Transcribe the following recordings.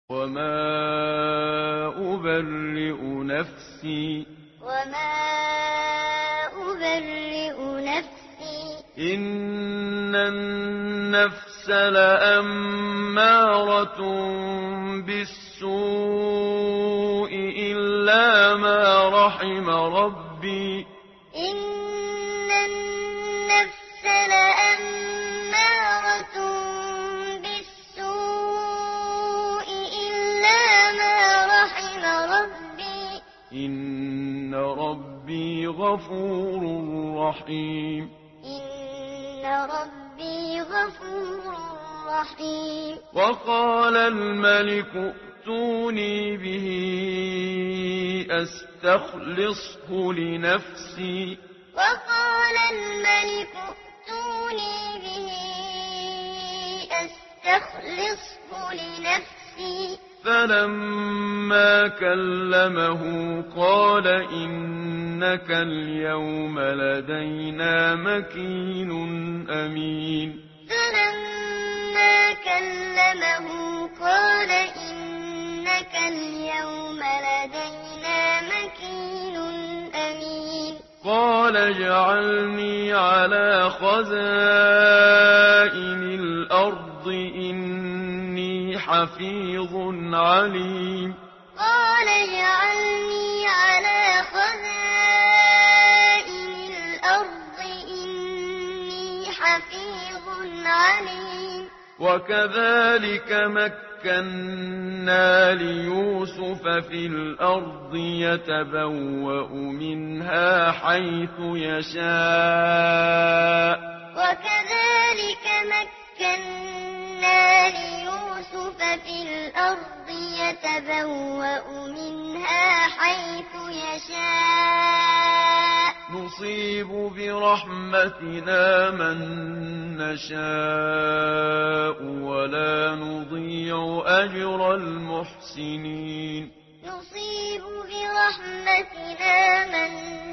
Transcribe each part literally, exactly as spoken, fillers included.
وما أبرئ نفسي وما أبرئ نفسي إن النفس لأمارة بالسوء إلا ما رحم ربي إن النفس لأمارة بالسوء إلا ما رحم ربي إن ربي غفور رحيم إن ربي غفور رحيم وقال الملك ائتوني به أستخلصه لنفسي وقال الملك ائتوني به أستخلصه لنفسي فلما كلمه قال إنك اليوم لدينا مكين أمين فلما كلمه قال إنك اليوم لدينا مكين أمين قال اجعلني على خزائن الأرض إني حفيظ عليم قال اجعلني على خزائن الأرض إني حفيظ عليم وكذلك مكنا ليوسف في الأرض يتبوأ منها حيث يشاء وكذلك مكنا ليوسف في الأرض يتبوأ منها حيث يشاء نصيب برحمتنا من نشاء ولا نضيع أجر المحسنين نصيب برحمتنا من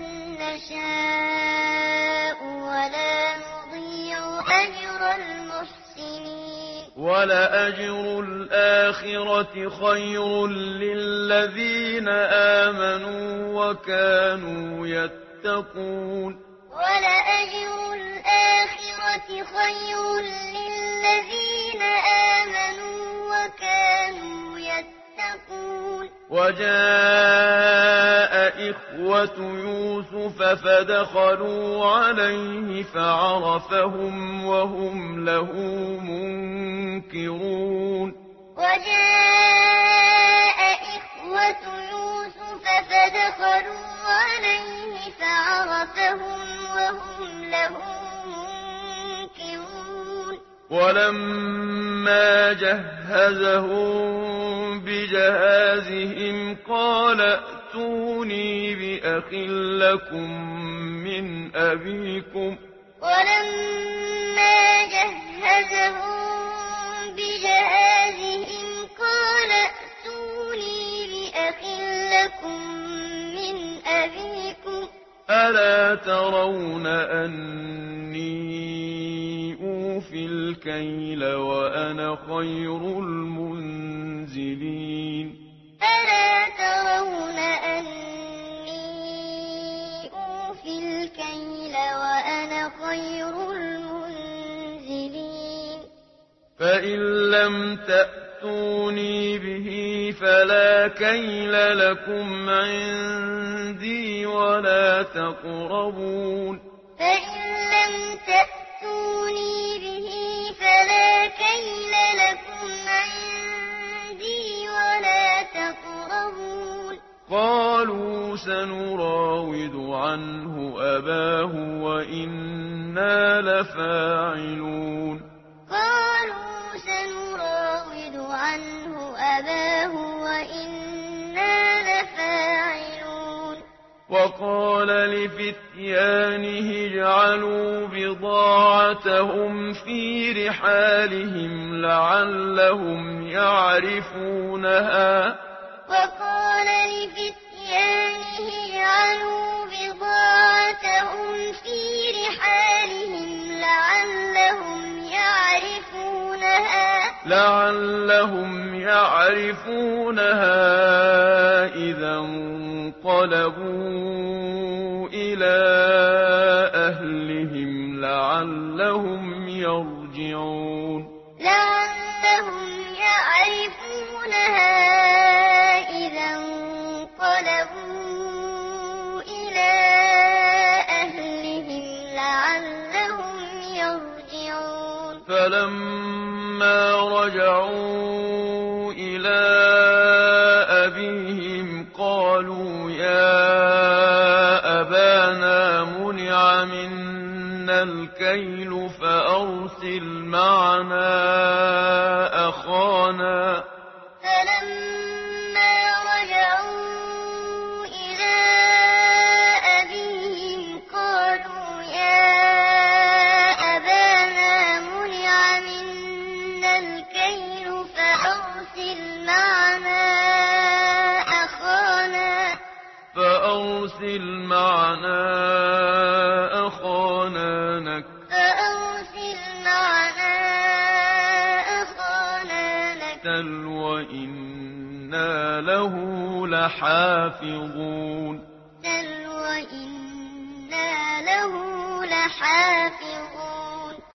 نشاء ولا نضيع أجر المحسنين ولأجر الآخرة خير للذين آمنوا وكانوا يتقون ولأجر الآخرة خير للذين آمنوا وكانوا يتقون وجاء إخوة يوسف فدخلوا عليه فعرفهم وهم له منكرون وجاء إخوة يوسف فدخلوا عليه فعرفهم وهم له منكرون ولما جهزهم بجهازهم قال ائتوني بأخ لكم من أبيكم ولما جهزهم بجهازهم قال ائتوني بأخ لكم من أبيكم ألا ترون أني أوفي الكيل وأنا خير المنزلين ألا ترون أني أوفي الكيل وأنا خير المنزلين فإن لم تأتوني به فلا كيل لكم عندي ولا تقربون فإن لم تأتوني به فلا كيل لكم عندي ولا تقربون قالوا سنراود عنه أباه وإنا لفاعلون قالوا سنراود عنه أباه وإنا لفاعلون وقال لفتيانه اجعلوا بضاعتهم في رحالهم لعلهم يعرفونها وقال لفتيانه اجعلوا بضاعتهم في رحالهم لعلهم يعرفونها لعلهم يعرفونها إذا انقلبوا إلى أهلهم لعلهم يرجعون لعلهم يعرفونها إذا انقلبوا إلى أهلهم لعلهم يرجعون فلما رجعوا إلى أبيهم قالوا يا أبانا منع منا الكيل فأرسل معنا أخانا فلما رجعوا إلى أبيهم قالوا يا أبانا منع منا الكيل فأرسل معنا أخانا فأرسل معنا أخانا نكتل فأرسل معنا أخانا نكتل وإنا له لحافظون وإنا له لحافظون